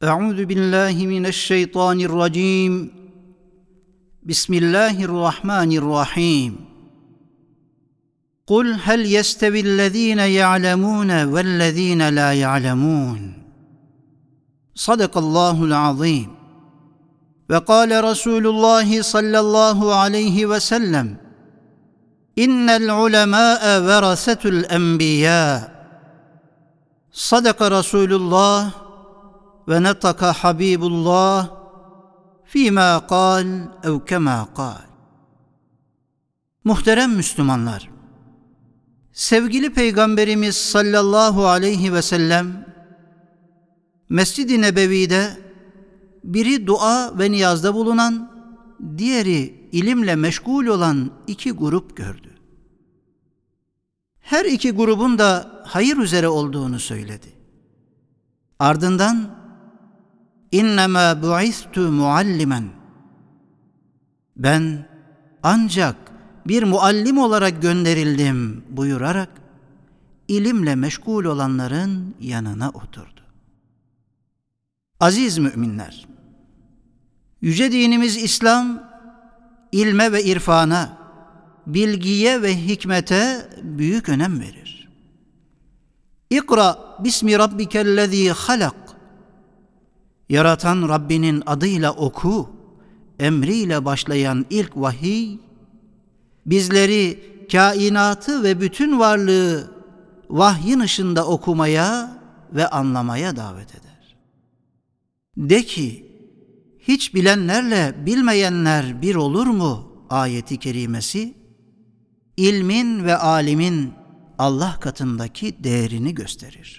أعوذ بالله من الشيطان الرجيم بسم الله الرحمن الرحيم قل هل يستوي الذين يعلمون والذين لا يعلمون صدق الله العظيم وقال رسول الله صلى الله عليه وسلم إن العلماء ورثة الأنبياء صدق رسول الله ونطق حبيب الله فيما قال أو كما قال. Muhterem Müslümanlar, sevgili Peygamberimiz sallallahu aleyhi ve sellem Mescid-i Nebevi'de biri dua ve niyazda bulunan, diğeri ilimle meşgul olan iki grup gördü. Her iki grubun da hayır üzere olduğunu söyledi. Ardından İnnemâ bu'istu muallimen, ben ancak bir muallim olarak gönderildim buyurarak ilimle meşgul olanların yanına oturdu. Aziz müminler, yüce dinimiz İslam, ilme ve irfana, bilgiye ve hikmete büyük önem verir. İkra bismi rabbikellezî halak, yaratan Rabbinin adıyla oku, emriyle başlayan ilk vahiy, bizleri kainatı ve bütün varlığı vahyin ışığında okumaya ve anlamaya davet eder. De ki, hiç bilenlerle bilmeyenler bir olur mu? Ayeti kerimesi, ilmin ve alimin Allah katındaki değerini gösterir.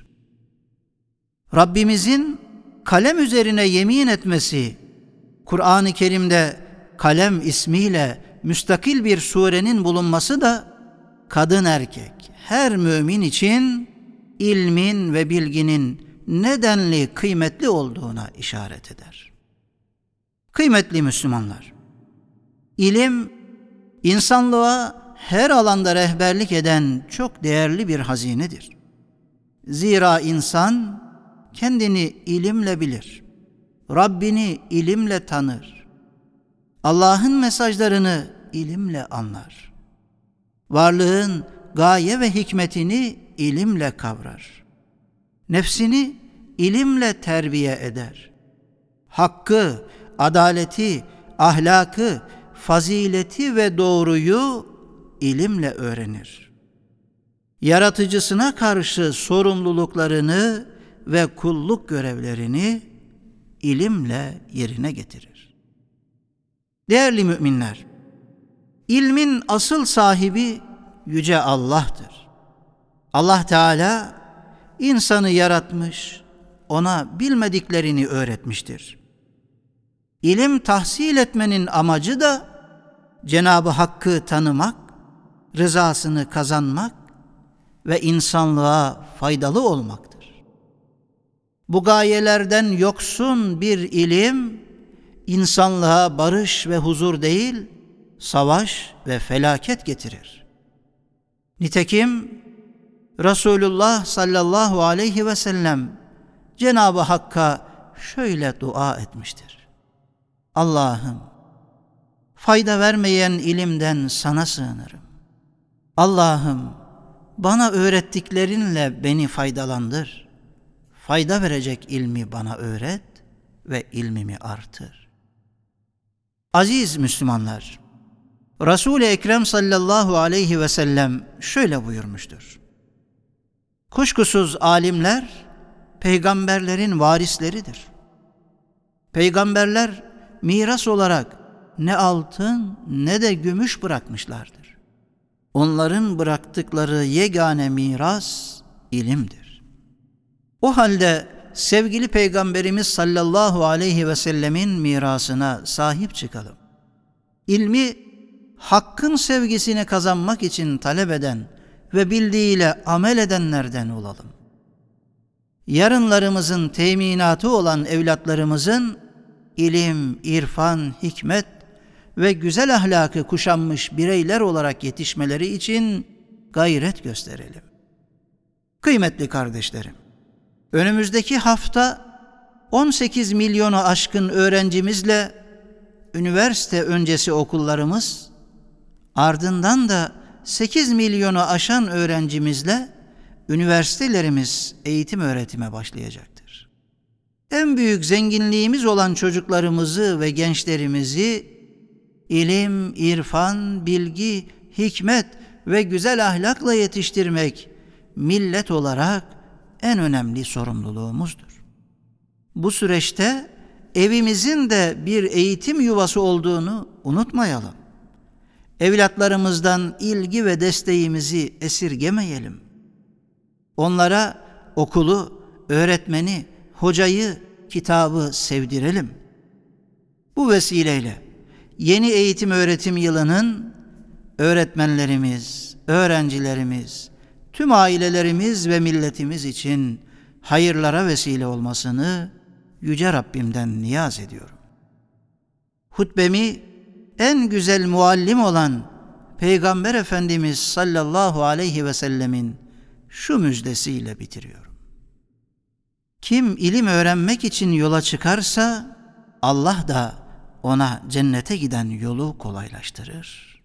Rabbimizin kalem üzerine yemin etmesi, Kur'an-ı Kerim'de kalem ismiyle müstakil bir surenin bulunması da kadın erkek her mümin için ilmin ve bilginin nedenli kıymetli olduğuna işaret eder. Kıymetli Müslümanlar, ilim insanlığa her alanda rehberlik eden çok değerli bir hazinedir. Zira insan kendini ilimle bilir, Rabbini ilimle tanır, Allah'ın mesajlarını ilimle anlar, varlığın gaye ve hikmetini ilimle kavrar, nefsini ilimle terbiye eder, hakkı, adaleti, ahlakı, fazileti ve doğruyu ilimle öğrenir. Yaratıcısına karşı sorumluluklarını ve kulluk görevlerini ilimle yerine getirir. Değerli müminler, ilmin asıl sahibi Yüce Allah'tır. Allah Teala insanı yaratmış, ona bilmediklerini öğretmiştir. İlim tahsil etmenin amacı da Cenab-ı Hakk'ı tanımak, rızasını kazanmak ve insanlığa faydalı olmaktır. Bu gayelerden yoksun bir ilim, insanlığa barış ve huzur değil, savaş ve felaket getirir. Nitekim Resulullah sallallahu aleyhi ve sellem Cenab-ı Hakk'a şöyle dua etmiştir: Allah'ım, fayda vermeyen ilimden sana sığınırım. Allah'ım, bana öğrettiklerinle beni faydalandır. Fayda verecek ilmi bana öğret ve ilmimi artır. Aziz Müslümanlar, Resul-i Ekrem sallallahu aleyhi ve sellem şöyle buyurmuştur: kuşkusuz alimler peygamberlerin varisleridir. Peygamberler miras olarak ne altın ne de gümüş bırakmışlardır. Onların bıraktıkları yegane miras ilimdir. O halde sevgili Peygamberimiz sallallahu aleyhi ve sellemin mirasına sahip çıkalım. İlmi Hakk'ın sevgisini kazanmak için talep eden ve bildiğiyle amel edenlerden olalım. Yarınlarımızın teminatı olan evlatlarımızın ilim, irfan, hikmet ve güzel ahlakı kuşanmış bireyler olarak yetişmeleri için gayret gösterelim. Kıymetli kardeşlerim, önümüzdeki hafta 18 milyonu aşkın öğrencimizle üniversite öncesi okullarımız, ardından da 8 milyonu aşan öğrencimizle üniversitelerimiz eğitim öğretime başlayacaktır. En büyük zenginliğimiz olan çocuklarımızı ve gençlerimizi ilim, irfan, bilgi, hikmet ve güzel ahlakla yetiştirmek millet olarak en önemli sorumluluğumuzdur. Bu süreçte evimizin de bir eğitim yuvası olduğunu unutmayalım. Evlatlarımızdan ilgi ve desteğimizi esirgemeyelim. Onlara okulu, öğretmeni, hocayı, kitabı sevdirelim. Bu vesileyle yeni eğitim öğretim yılının öğretmenlerimiz, öğrencilerimiz, tüm ailelerimiz ve milletimiz için hayırlara vesile olmasını Yüce Rabbimden niyaz ediyorum. Hutbemi en güzel muallim olan Peygamber Efendimiz sallallahu aleyhi ve sellemin şu müjdesiyle bitiriyorum. Kim ilim öğrenmek için yola çıkarsa Allah da ona cennete giden yolu kolaylaştırır.